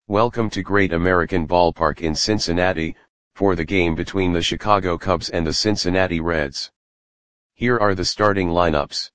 Welcome to Great American Ballpark in Cincinnati, for the game between the Chicago Cubs and the Cincinnati Reds. Here are the starting lineups.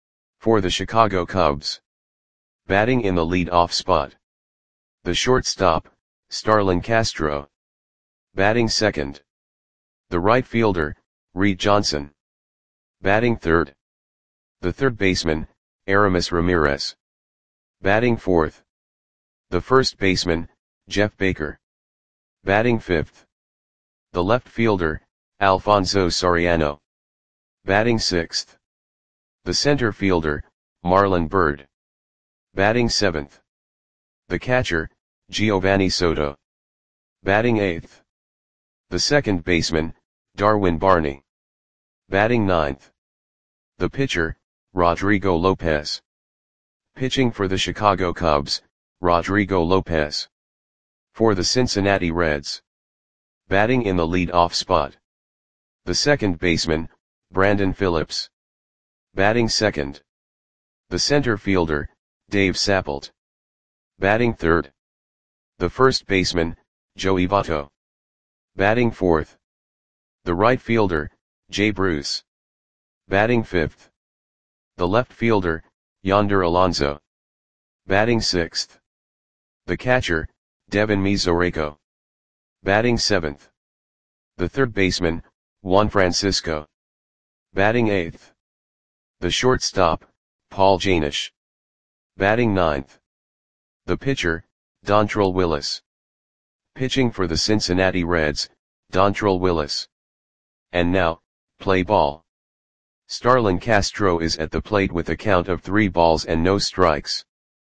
For the Chicago Cubs. Batting in the lead-off spot. The shortstop, Starlin Castro. Batting second. The right fielder, Reed Johnson. Batting third. The third baseman, Aramis Ramirez. Batting fourth. The first baseman, Jeff Baker. Batting fifth. The left fielder, Alfonso Soriano. Batting sixth. The center fielder, Marlon Byrd. Batting seventh. The catcher, Giovanni Soto. Batting eighth. The second baseman, Darwin Barney. Batting ninth. The pitcher, Rodrigo Lopez. Pitching for the Chicago Cubs, Rodrigo Lopez. For the Cincinnati Reds. Batting in the lead-off spot. The second baseman, Brandon Phillips. Batting second. The center fielder, Dave Sapelt. Batting third. The first baseman, Joey Votto. Batting fourth. The right fielder, Jay Bruce. Batting fifth. The left fielder, Yonder Alonso. Batting sixth. The catcher, Devin Mesoraco. Batting seventh. The third baseman, Juan Francisco. Batting eighth. The shortstop, Paul Janish. Batting ninth. The pitcher, Dontrelle Willis. Pitching for the Cincinnati Reds, Dontrelle Willis. And now, play ball. Starlin Castro is at the plate with a count of 3 balls and no strikes.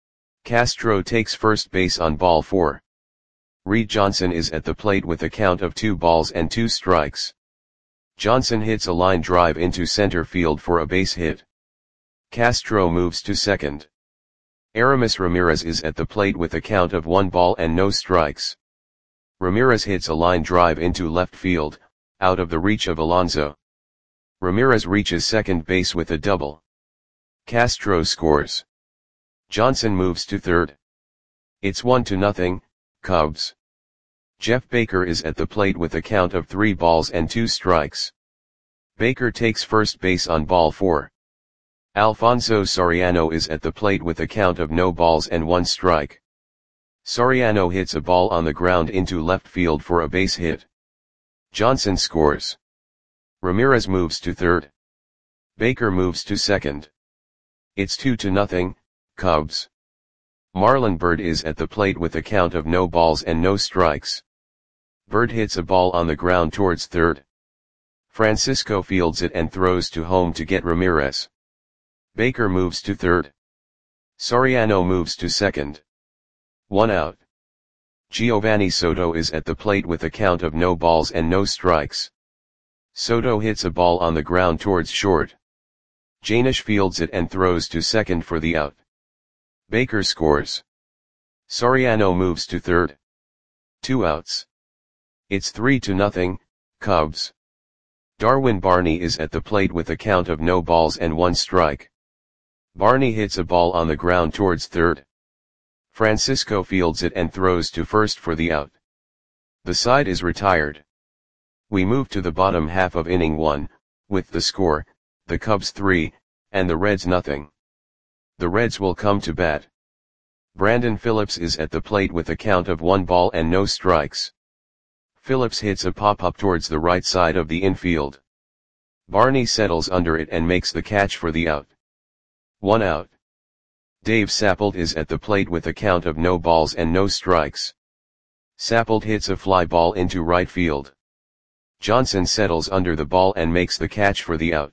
Castro takes first base on ball 4. Reed Johnson is at the plate with a count of 2 balls and 2 strikes. Johnson hits a line drive into center field for a base hit. Castro moves to second. Aramis Ramirez is at the plate with a count of 1 ball and no strikes. Ramirez hits a line drive into left field, out of the reach of Alonso. Ramirez reaches second base with a double. Castro scores. Johnson moves to third. It's 1-0, Cubs. Jeff Baker is at the plate with a count of 3 balls and 2 strikes. Baker takes first base on ball 4. Alfonso Soriano is at the plate with a count of no balls and 1 strike. Soriano hits a ball on the ground into left field for a base hit. Johnson scores. Ramirez moves to third. Baker moves to second. It's 2-0, Cubs. Marlon Byrd is at the plate with a count of no balls and no strikes. Byrd hits a ball on the ground towards third. Francisco fields it and throws to home to get Ramirez. Baker moves to third. Soriano moves to second. 1 out. Giovanni Soto is at the plate with a count of no balls and no strikes. Soto hits a ball on the ground towards short. Janish fields it and throws to second for the out. Baker scores. Soriano moves to third. 2 outs. It's 3-0, Cubs. Darwin Barney is at the plate with a count of no balls and 1 strike. Barney hits a ball on the ground towards third. Francisco fields it and throws to first for the out. The side is retired. We move to the bottom half of inning 1, with the score, the Cubs 3, and the Reds nothing. The Reds will come to bat. Brandon Phillips is at the plate with a count of 1 ball and no strikes. Phillips hits a pop-up towards the right side of the infield. Barney settles under it and makes the catch for the out. 1 out. Dave Sapelt is at the plate with a count of no balls and no strikes. Sapelt hits a fly ball into right field. Johnson settles under the ball and makes the catch for the out.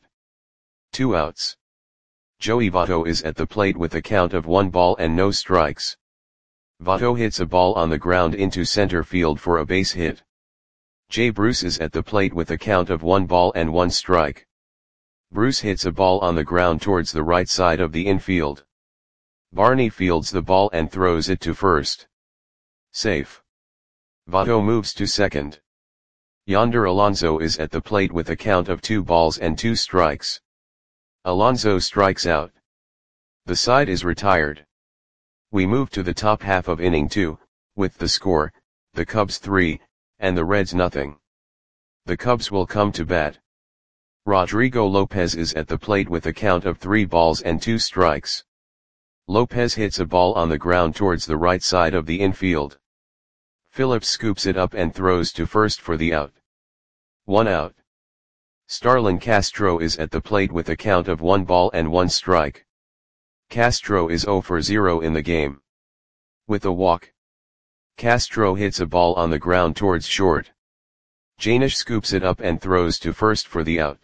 2 outs. Joey Votto is at the plate with a count of 1 ball and no strikes. Votto hits a ball on the ground into center field for a base hit. Jay Bruce is at the plate with a count of 1 ball and 1 strike. Bruce hits a ball on the ground towards the right side of the infield. Barney fields the ball and throws it to first. Safe. Votto moves to second. Yonder Alonso is at the plate with a count of 2 balls and 2 strikes. Alonso strikes out. The side is retired. We move to the top half of inning 2, with the score, the Cubs 3, and the Reds nothing. The Cubs will come to bat. Rodrigo Lopez is at the plate with a count of 3 balls and 2 strikes. Lopez hits a ball on the ground towards the right side of the infield. Phillips scoops it up and throws to first for the out. 1 out. Starlin Castro is at the plate with a count of 1 ball and 1 strike. Castro is 0 for 0 in the game. With a walk, Castro hits a ball on the ground towards short. Janish scoops it up and throws to first for the out.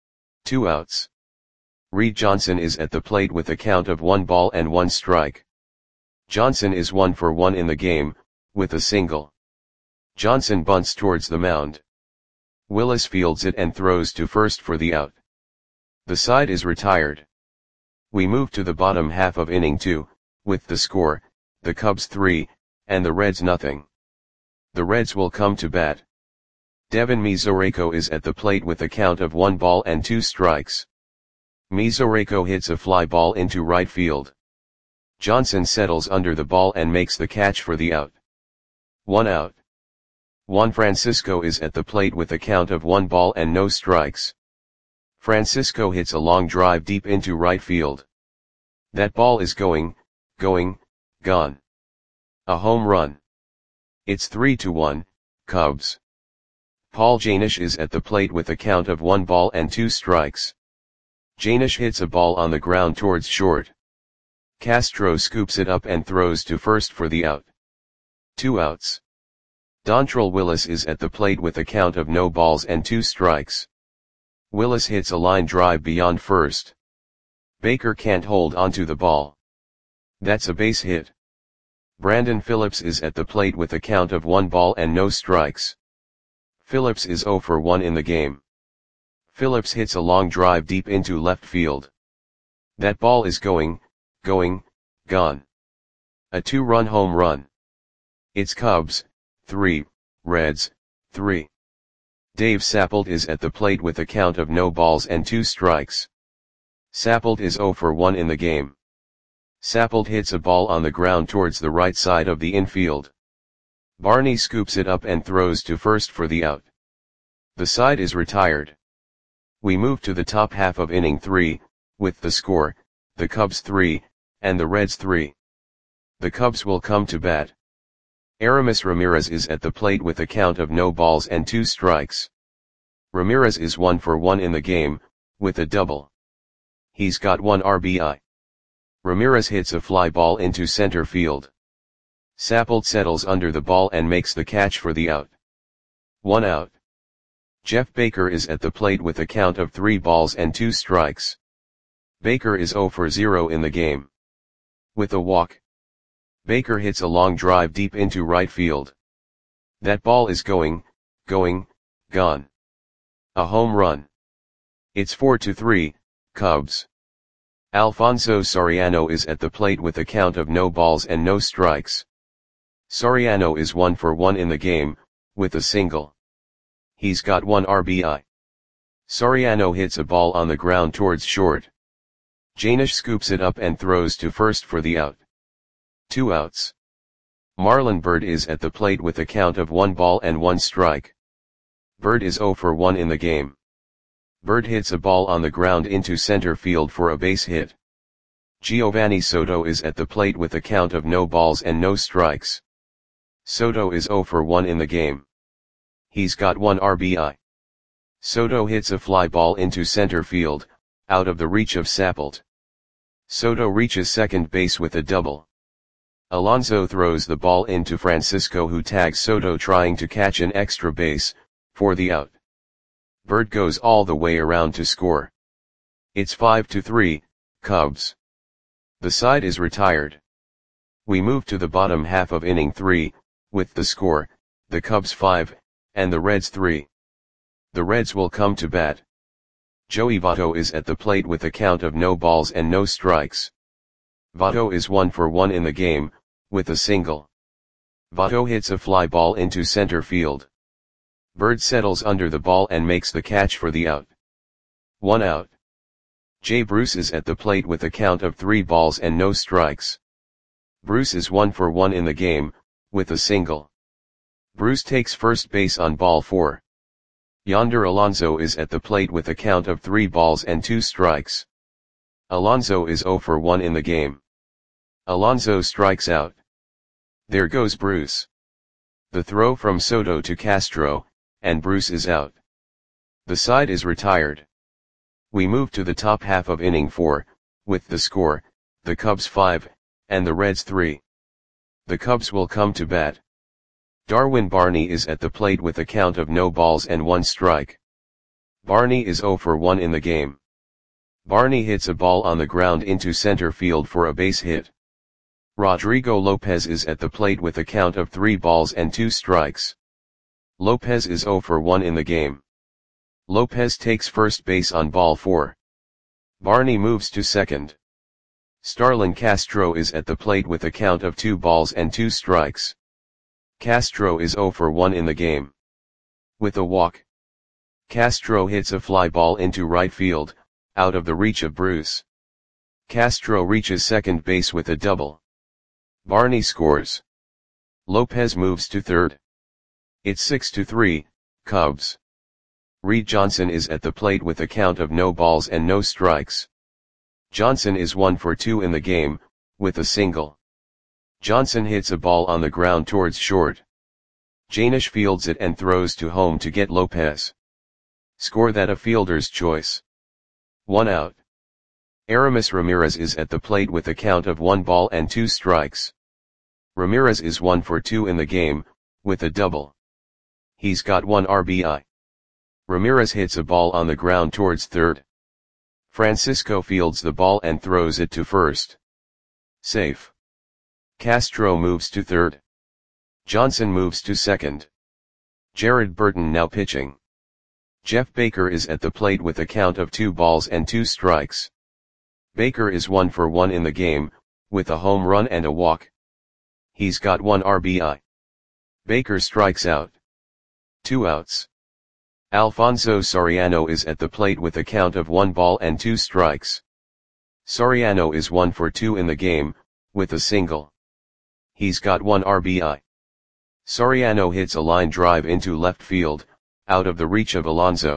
2 outs. Reed Johnson is at the plate with a count of 1 ball and 1 strike. Johnson is 1 for 1 in the game, with a single. Johnson bunts towards the mound. Willis fields it and throws to first for the out. The side is retired. We move to the bottom half of inning 2, with the score, the Cubs 3, and the Reds nothing. The Reds will come to bat. Devin Mesoraco is at the plate with a count of 1 ball and 2 strikes. Mesoraco hits a fly ball into right field. Johnson settles under the ball and makes the catch for the out. 1 out. Juan Francisco is at the plate with a count of 1 ball and no strikes. Francisco hits a long drive deep into right field. That ball is going, gone. A home run. It's 3-1, Cubs. Paul Janish is at the plate with a count of 1 ball and 2 strikes. Janish hits a ball on the ground towards short. Castro scoops it up and throws to first for the out. 2 outs. Dontrell Willis is at the plate with a count of no balls and 2 strikes. Willis hits a line drive beyond first. Baker can't hold onto the ball. That's a base hit. Brandon Phillips is at the plate with a count of 1 ball and no strikes. Phillips is 0 for 1 in the game. Phillips hits a long drive deep into left field. That ball is going, gone. A 2-run home run. It's Cubs 3, Reds 3. Dave Sappold is at the plate with a count of no balls and 2 strikes. Sappold is 0 for 1 in the game. Sappold hits a ball on the ground towards the right side of the infield. Barney scoops it up and throws to first for the out. The side is retired. We move to the top half of inning 3, with the score, the Cubs 3, and the Reds 3. The Cubs will come to bat. Aramis Ramirez is at the plate with a count of no balls and 2 strikes. Ramirez is 1 for 1 in the game, with a double. He's got 1 RBI. Ramirez hits a fly ball into center field. Sappold settles under the ball and makes the catch for the out. 1 out. Jeff Baker is at the plate with a count of 3 balls and 2 strikes. Baker is 0 for 0 in the game. With a walk, Baker hits a long drive deep into right field. That ball is going, gone. A home run. It's 4-3, Cubs. Alfonso Soriano is at the plate with a count of no balls and no strikes. Soriano is 1 for 1 in the game, with a single. He's got 1 RBI. Soriano hits a ball on the ground towards short. Janish scoops it up and throws to first for the out. 2 outs. Marlon Byrd is at the plate with a count of 1 ball and 1 strike. Byrd is 0 for 1 in the game. Byrd hits a ball on the ground into center field for a base hit. Giovanni Soto is at the plate with a count of no balls and no strikes. Soto is 0 for 1 in the game. He's got 1 RBI. Soto hits a fly ball into center field, out of the reach of Sappold. Soto reaches second base with a double. Alonso throws the ball into Francisco, who tags Soto trying to catch an extra base, for the out. Byrd goes all the way around to score. It's 5-3, Cubs. The side is retired. We move to the bottom half of inning 3, with the score, the Cubs 5, and the Reds 3. The Reds will come to bat. Joey Votto is at the plate with a count of no balls and no strikes. Votto is 1 for 1 in the game, with a single. Votto hits a fly ball into center field. Byrd settles under the ball and makes the catch for the out. 1 out. Jay Bruce is at the plate with a count of 3 balls and no strikes. Bruce is 1 for 1 in the game, with a single. Bruce takes first base on ball 4. Yonder Alonso is at the plate with a count of 3 balls and 2 strikes. Alonso is 0 for 1 in the game. Alonso strikes out. There goes Bruce. The throw from Soto to Castro, and Bruce is out. The side is retired. We move to the top half of inning 4, with the score, the Cubs 5, and the Reds 3. The Cubs will come to bat. Darwin Barney is at the plate with a count of no balls and 1 strike. Barney is 0 for 1 in the game. Barney hits a ball on the ground into center field for a base hit. Rodrigo Lopez is at the plate with a count of 3 balls and 2 strikes. Lopez is 0 for 1 in the game. Lopez takes first base on ball 4. Barney moves to second. Starlin Castro is at the plate with a count of 2 balls and 2 strikes. Castro is 0 for 1 in the game. With a walk, Castro hits a fly ball into right field, out of the reach of Bruce. Castro reaches second base with a double. Barney scores. Lopez moves to third. It's 6-3, Cubs. Reed Johnson is at the plate with a count of no balls and no strikes. Johnson is 1 for 2 in the game, with a single. Johnson hits a ball on the ground towards short. Janish fields it and throws to home to get Lopez. Score that a fielder's choice. 1 out. Aramis Ramirez is at the plate with a count of 1 ball and 2 strikes. Ramirez is 1 for 2 in the game, with a double. He's got 1 RBI. Ramirez hits a ball on the ground towards third. Francisco fields the ball and throws it to first. Safe. Castro moves to third. Johnson moves to second. Jared Burton now pitching. Jeff Baker is at the plate with a count of 2 balls and 2 strikes. Baker is 1 for 1 in the game, with a home run and a walk. He's got 1 RBI. Baker strikes out. 2 outs. Alfonso Soriano is at the plate with a count of 1 ball and 2 strikes. Soriano is 1 for 2 in the game, with a single. He's got 1 RBI. Soriano hits a line drive into left field, out of the reach of Alonso.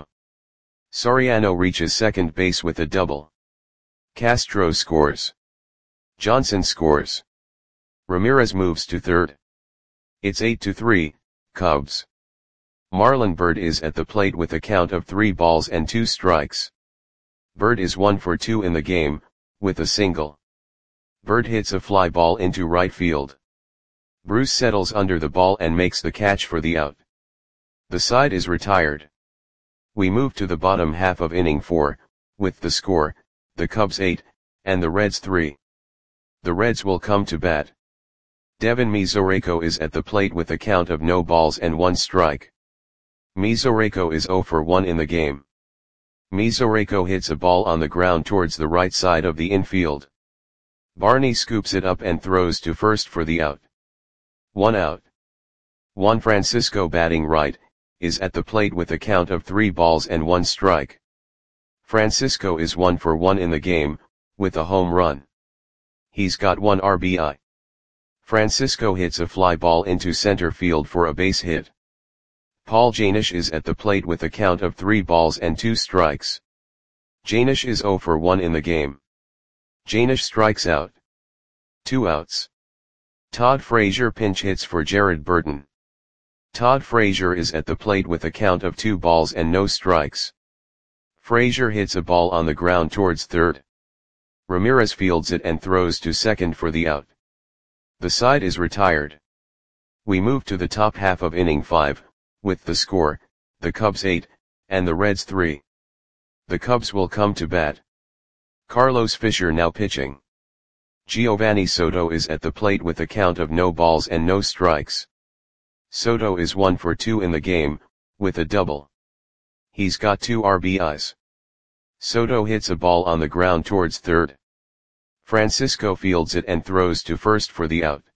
Soriano reaches second base with a double. Castro scores. Johnson scores. Ramirez moves to third. It's 8-3, Cubs. Marlon Byrd is at the plate with a count of 3 balls and 2 strikes. Byrd is 1 for 2 in the game, with a single. Byrd hits a fly ball into right field. Bruce settles under the ball and makes the catch for the out. The side is retired. We move to the bottom half of inning 4, with the score, the Cubs 8, and the Reds 3. The Reds will come to bat. Devin Mesoraco is at the plate with a count of no balls and 1 strike. Mesoraco is 0 for 1 in the game. Mesoraco hits a ball on the ground towards the right side of the infield. Barney scoops it up and throws to first for the out. 1 out. Juan Francisco batting right, is at the plate with a count of 3 balls and 1 strike. Francisco is 1 for 1 in the game, with a home run. He's got 1 RBI. Francisco hits a fly ball into center field for a base hit. Paul Janish is at the plate with a count of 3 balls and 2 strikes. Janish is 0 for 1 in the game. Janish strikes out. 2 outs. Todd Frazier pinch hits for Jared Burton. Todd Frazier is at the plate with a count of 2 balls and no strikes. Frazier hits a ball on the ground towards third. Ramirez fields it and throws to second for the out. The side is retired. We move to the top half of inning 5, with the score, the Cubs 8, and the Reds 3. The Cubs will come to bat. Carlos Fisher now pitching. Giovanni Soto is at the plate with a count of no balls and no strikes. Soto is 1 for 2 in the game, with a double. He's got 2 RBIs. Soto hits a ball on the ground towards third. Francisco fields it and throws to first for the out.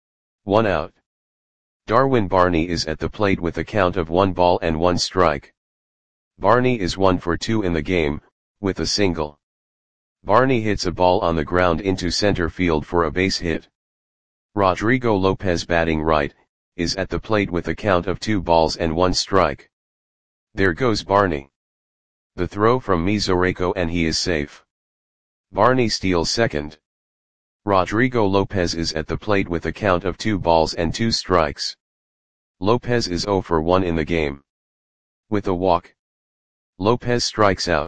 1 out. Darwin Barney is at the plate with a count of 1 ball and 1 strike. Barney is 1 for 2 in the game, with a single. Barney hits a ball on the ground into center field for a base hit. Rodrigo Lopez batting right, is at the plate with a count of 2 balls and 1 strike. There goes Barney. The throw from Mesoreco and he is safe. Barney steals second. Rodrigo Lopez is at the plate with a count of 2 balls and 2 strikes. Lopez is 0 for 1 in the game. With a walk, Lopez strikes out.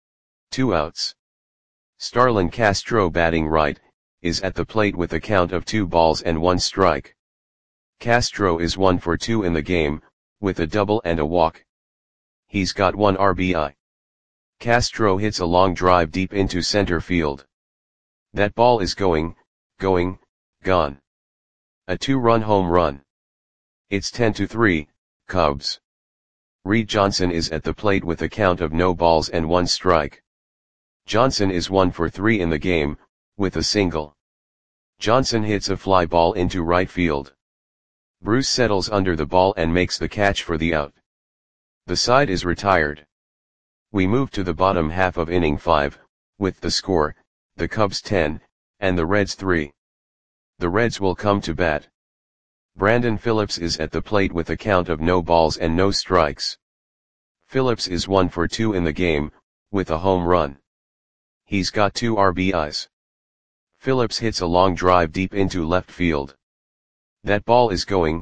2 outs. Starlin Castro batting right, is at the plate with a count of 2 balls and 1 strike. Castro is 1 for 2 in the game, with a double and a walk. He's got 1 RBI. Castro hits a long drive deep into center field. That ball is going, gone. A 2-run home run. It's 10-3, Cubs. Reed Johnson is at the plate with a count of no balls and 1 strike. Johnson is 1 for 3 in the game, with a single. Johnson hits a fly ball into right field. Bruce settles under the ball and makes the catch for the out. The side is retired. We move to the bottom half of inning 5, with the score, the Cubs 10, and the Reds 3. The Reds will come to bat. Brandon Phillips is at the plate with a count of no balls and no strikes. Phillips is 1 for 2 in the game, with a home run. He's got 2 RBIs. Phillips hits a long drive deep into left field. That ball is going,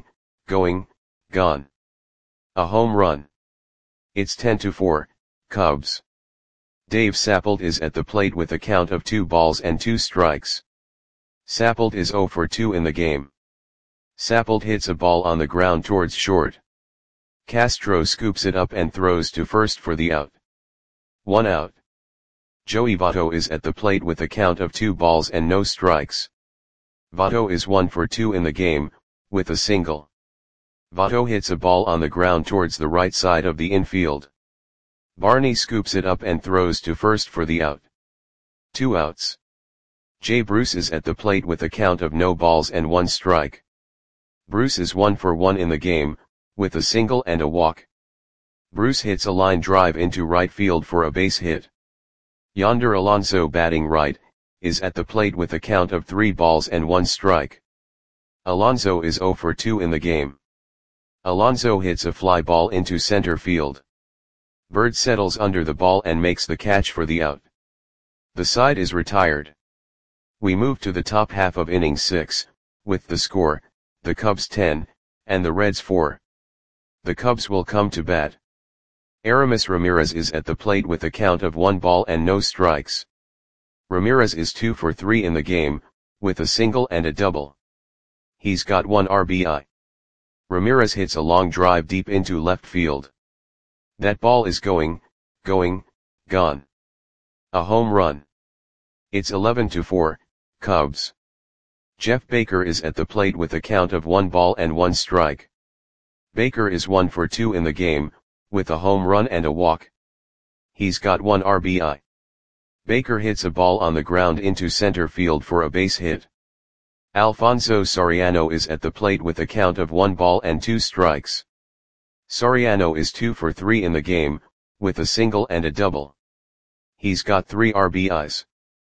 gone. A home run. It's 10-4, Cubs. Dave Sappold is at the plate with a count of 2 balls and 2 strikes. Sappold is 0 for 2 in the game. Sappold hits a ball on the ground towards short. Castro scoops it up and throws to first for the out. 1 out. Joey Votto is at the plate with a count of 2 balls and no strikes. Votto is 1 for 2 in the game, with a single. Votto hits a ball on the ground towards the right side of the infield. Barney scoops it up and throws to first for the out. 2 outs. Jay Bruce is at the plate with a count of no balls and 1 strike. Bruce is 1 for 1 in the game, with a single and a walk. Bruce hits a line drive into right field for a base hit. Yonder Alonso batting right, is at the plate with a count of 3 balls and 1 strike. Alonso is 0 for 2 in the game. Alonso hits a fly ball into center field. Bird settles under the ball and makes the catch for the out. The side is retired. We move to the top half of inning 6, with the score, the Cubs 10, and the Reds 4. The Cubs will come to bat. Aramis Ramirez is at the plate with a count of 1 ball and no strikes. Ramirez is 2 for 3 in the game, with a single and a double. He's got 1 RBI. Ramirez hits a long drive deep into left field. That ball is going, gone. A home run. It's 11-4, Cubs. Jeff Baker is at the plate with a count of 1 ball and 1 strike. Baker is 1 for 2 in the game, with a home run and a walk. He's got 1 RBI. Baker hits a ball on the ground into center field for a base hit. Alfonso Soriano is at the plate with a count of 1 ball and 2 strikes. Soriano is 2 for 3 in the game, with a single and a double. He's got 3 RBIs.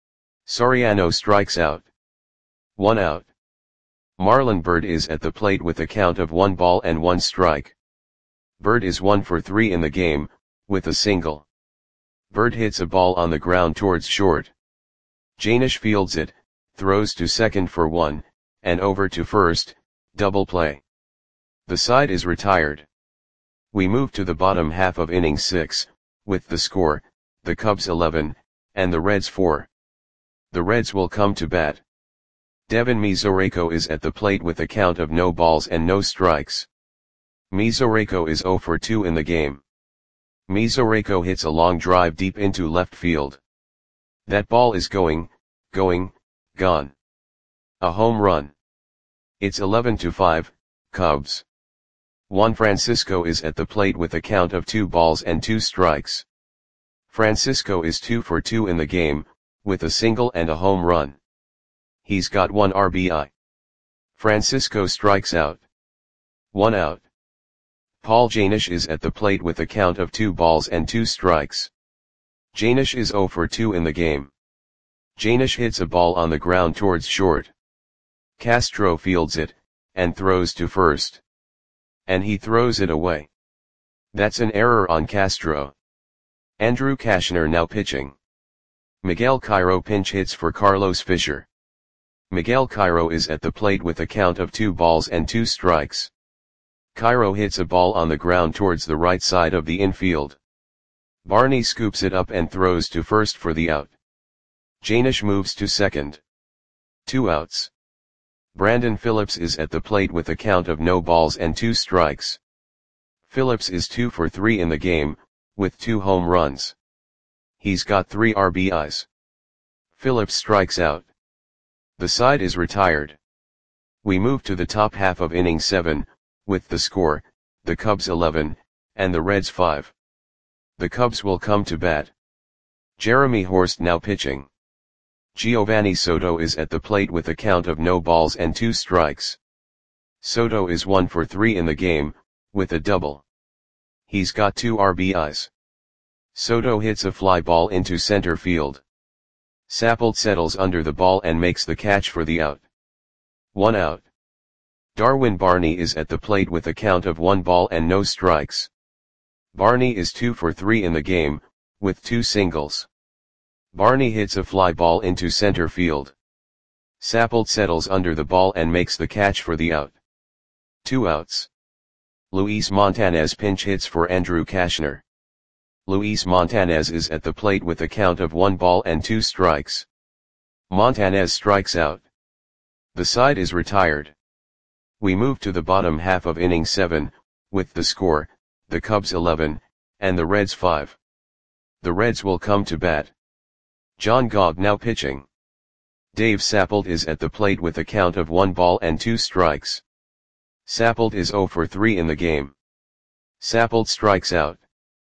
Soriano strikes out. 1 out. Marlon Byrd is at the plate with a count of 1 ball and 1 strike. Byrd is 1 for 3 in the game, with a single. Byrd hits a ball on the ground towards short. Janish fields it, throws to second for 1, and over to first, double play. The side is retired. We move to the bottom half of inning 6, with the score, the Cubs 11, and the Reds 4. The Reds will come to bat. Devin Mesoreco is at the plate with a count of no balls and no strikes. Mesoreco is 0 for 2 in the game. Mesoreco hits a long drive deep into left field. That ball is going, gone. A home run. It's 11-5, Cubs. Juan Francisco is at the plate with a count of 2 balls and 2 strikes. Francisco is 2 for 2 in the game, with a single and a home run. He's got 1 RBI. Francisco strikes out. 1 out. Paul Janish is at the plate with a count of 2 balls and 2 strikes. Janish is 0 for 2 in the game. Janish hits a ball on the ground towards short. Castro fields it, and throws to first. And he throws it away. That's an error on Castro. Andrew Cashner now pitching. Miguel Cairo pinch hits for Carlos Fisher. Miguel Cairo is at the plate with a count of 2 balls and 2 strikes. Cairo hits a ball on the ground towards the right side of the infield. Barney scoops it up and throws to first for the out. Janish moves to second. 2 outs. Brandon Phillips is at the plate with a count of no balls and 2 strikes. Phillips is 2 for 3 in the game, with 2 home runs. He's got 3 RBIs. Phillips strikes out. The side is retired. We move to the top half of inning 7, with the score, the Cubs 11, and the Reds 5. The Cubs will come to bat. Jeremy Horst now pitching. Giovanni Soto is at the plate with a count of no balls and 2 strikes. Soto is 1 for 3 in the game, with a double. He's got 2 RBIs. Soto hits a fly ball into center field. Sappold settles under the ball and makes the catch for the out. 1 out. Darwin Barney is at the plate with a count of 1 ball and no strikes. Barney is 2 for 3 in the game, with 2 singles. Barney hits a fly ball into center field. Sappold settles under the ball and makes the catch for the out. 2 outs. Luis Montanez pinch hits for Andrew Cashner. Luis Montanez is at the plate with a count of 1 ball and 2 strikes. Montanez strikes out. The side is retired. We move to the bottom half of inning 7, with the score, the Cubs 11, and the Reds 5. The Reds will come to bat. John Gogg now pitching. Dave Sappold is at the plate with a count of 1 ball and 2 strikes. Sappold is 0 for 3 in the game. Sappold strikes out.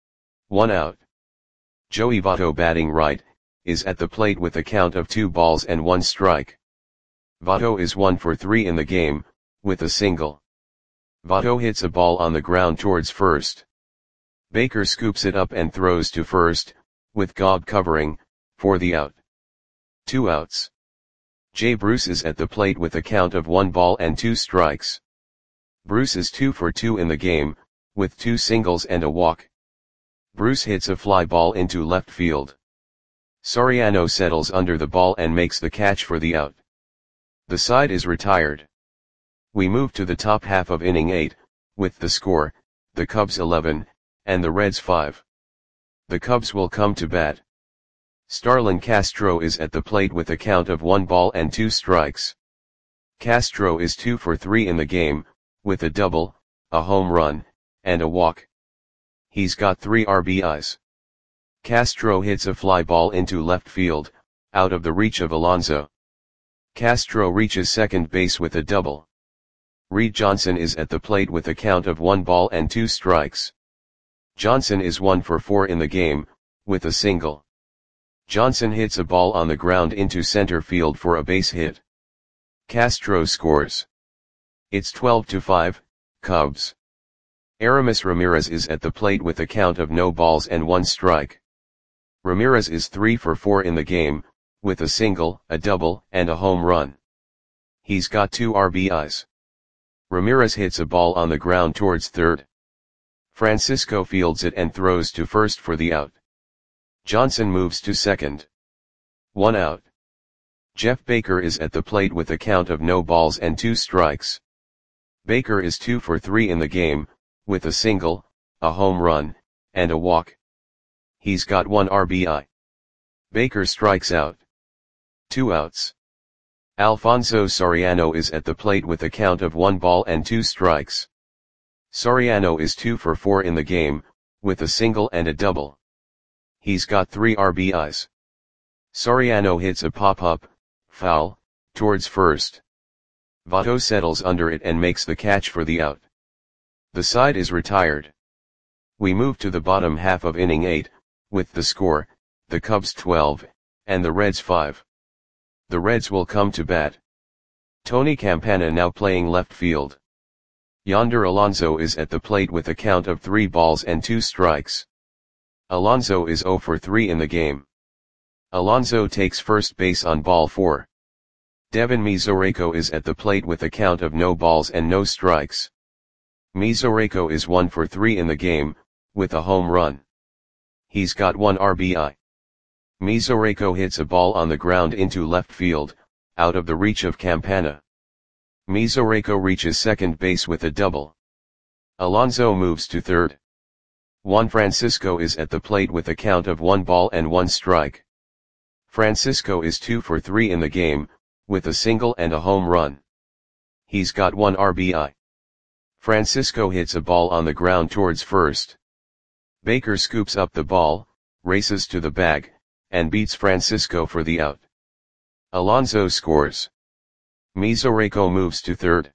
1 out. Joey Votto batting right, is at the plate with a count of 2 balls and 1 strike. Votto is 1 for 3 in the game, with a single. Votto hits a ball on the ground towards first. Baker scoops it up and throws to first, with Gogg covering, for the out. 2 outs. Jay Bruce is at the plate with a count of 1 ball and 2 strikes. Bruce is 2 for 2 in the game, with 2 singles and a walk. Bruce hits a fly ball into left field. Soriano settles under the ball and makes the catch for the out. The side is retired. We move to the top half of inning 8, with the score, the Cubs 11, and the Reds 5. The Cubs will come to bat. Starlin Castro is at the plate with a count of 1 ball and 2 strikes. Castro is 2 for 3 in the game, with a double, a home run, and a walk. He's got 3 RBIs. Castro hits a fly ball into left field, out of the reach of Alonso. Castro reaches second base with a double. Reed Johnson is at the plate with a count of 1 ball and 2 strikes. Johnson is 1 for 4 in the game, with a single. Johnson hits a ball on the ground into center field for a base hit. Castro scores. It's 12-5, Cubs. Aramis Ramirez is at the plate with a count of no balls and 1 strike. Ramirez is 3 for 4 in the game, with a single, a double, and a home run. He's got 2 RBIs. Ramirez hits a ball on the ground towards third. Francisco fields it and throws to first for the out. Johnson moves to second. 1 out. Jeff Baker is at the plate with a count of no balls and 2 strikes. Baker is 2 for 3 in the game, with a single, a home run, and a walk. He's got 1 RBI. Baker strikes out. 2 outs. Alfonso Soriano is at the plate with a count of 1 ball and 2 strikes. Soriano is 2 for 4 in the game, with a single and a double. He's got 3 RBIs. Soriano hits a pop-up, foul, towards first. Votto settles under it and makes the catch for the out. The side is retired. We move to the bottom half of inning 8, with the score, the Cubs 12, and the Reds 5. The Reds will come to bat. Tony Campana now playing left field. Yonder Alonso is at the plate with a count of 3 balls and 2 strikes. Alonso is 0 for 3 in the game. Alonso takes first base on ball 4. Devin Mesoraco is at the plate with a count of no balls and no strikes. Mesoraco is 1 for 3 in the game, with a home run. He's got 1 RBI. Mesoraco hits a ball on the ground into left field, out of the reach of Campana. Mesoraco reaches second base with a double. Alonso moves to third. Juan Francisco is at the plate with a count of 1 ball and 1 strike. Francisco is 2 for 3 in the game, with a single and a home run. He's got 1 RBI. Francisco hits a ball on the ground towards first. Baker scoops up the ball, races to the bag, and beats Francisco for the out. Alonso scores. Mesoraco moves to third.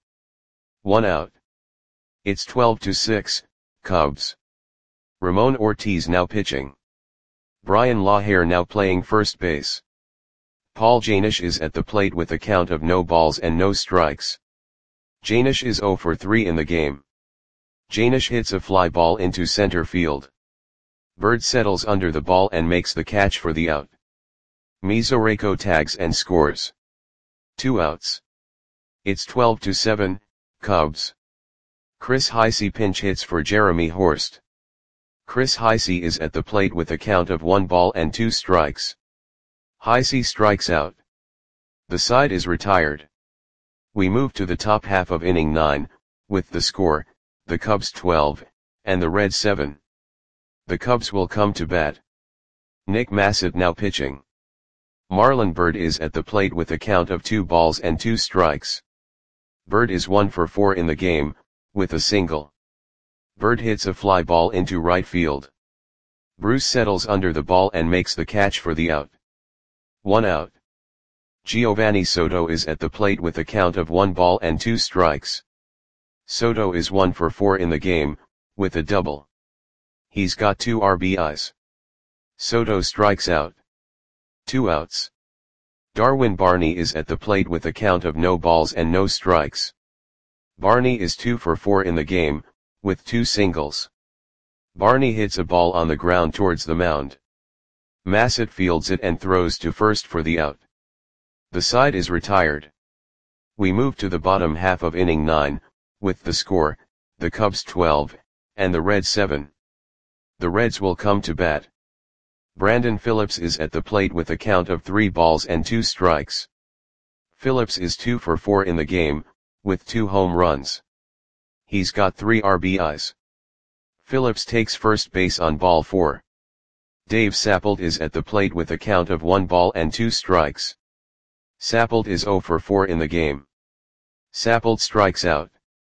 1 out. It's 12-6, Cubs. Ramon Ortiz now pitching. Brian Lahair now playing first base. Paul Janish is at the plate with a count of no balls and no strikes. Janish is 0 for 3 in the game. Janish hits a fly ball into center field. Bird settles under the ball and makes the catch for the out. Mesoraco tags and scores. 2 outs. It's 12-7, Cubs. Chris Heisey pinch hits for Jeremy Horst. Chris Heisey is at the plate with a count of 1 ball and 2 strikes. Heisey strikes out. The side is retired. We move to the top half of inning 9, with the score, the Cubs 12, and the Reds 7. The Cubs will come to bat. Nick Massett now pitching. Marlon Byrd is at the plate with a count of 2 balls and 2 strikes. Byrd is 1 for 4 in the game, with a single. Byrd hits a fly ball into right field. Bruce settles under the ball and makes the catch for the out. 1 out. Giovanni Soto is at the plate with a count of 1 ball and 2 strikes. Soto is 1 for 4 in the game, with a double. He's got 2 RBIs. Soto strikes out. 2 outs. Darwin Barney is at the plate with a count of no balls and no strikes. Barney is 2 for 4 in the game, with 2 singles. Barney hits a ball on the ground towards the mound. Massett fields it and throws to first for the out. The side is retired. We move to the bottom half of inning 9, with the score, the Cubs 12, and the Reds 7. The Reds will come to bat. Brandon Phillips is at the plate with a count of 3 balls and 2 strikes. Phillips is 2 for 4 in the game, with 2 home runs. He's got 3 RBIs. Phillips takes first base on ball 4. Dave Sappold is at the plate with a count of 1 ball and 2 strikes. Sappold is 0 for 4 in the game. Sappold strikes out.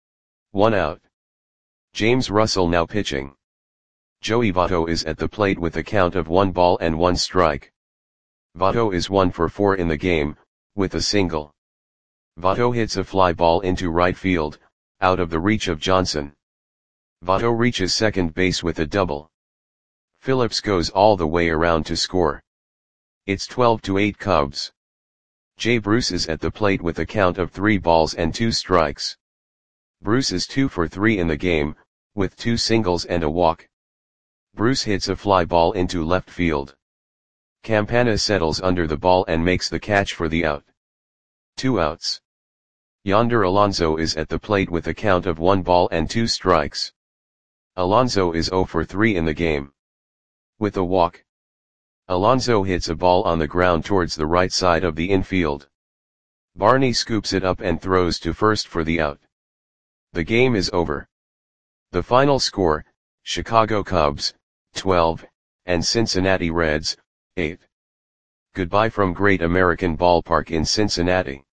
1 out. James Russell now pitching. Joey Votto is at the plate with a count of 1 ball and 1 strike. Votto is 1 for 4 in the game, with a single. Votto hits a fly ball into right field, out of the reach of Johnson. Votto reaches second base with a double. Phillips goes all the way around to score. It's 12-8 Cubs. Jay Bruce is at the plate with a count of 3 balls and 2 strikes. Bruce is 2 for 3 in the game, with 2 singles and a walk. Bruce hits a fly ball into left field. Campana settles under the ball and makes the catch for the out. 2 outs. Yonder Alonso is at the plate with a count of 1 ball and 2 strikes. Alonso is 0 for 3 in the game. With a walk. Alonso hits a ball on the ground towards the right side of the infield. Barney scoops it up and throws to first for the out. The game is over. The final score, Chicago Cubs, 12, and Cincinnati Reds, 8. Goodbye from Great American Ballpark in Cincinnati.